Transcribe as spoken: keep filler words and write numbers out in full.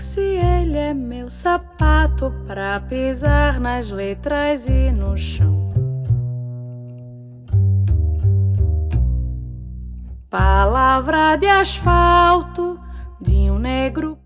se ele é meu sapato para pisar nas letras e no chão. Palavra de asfalto de um negro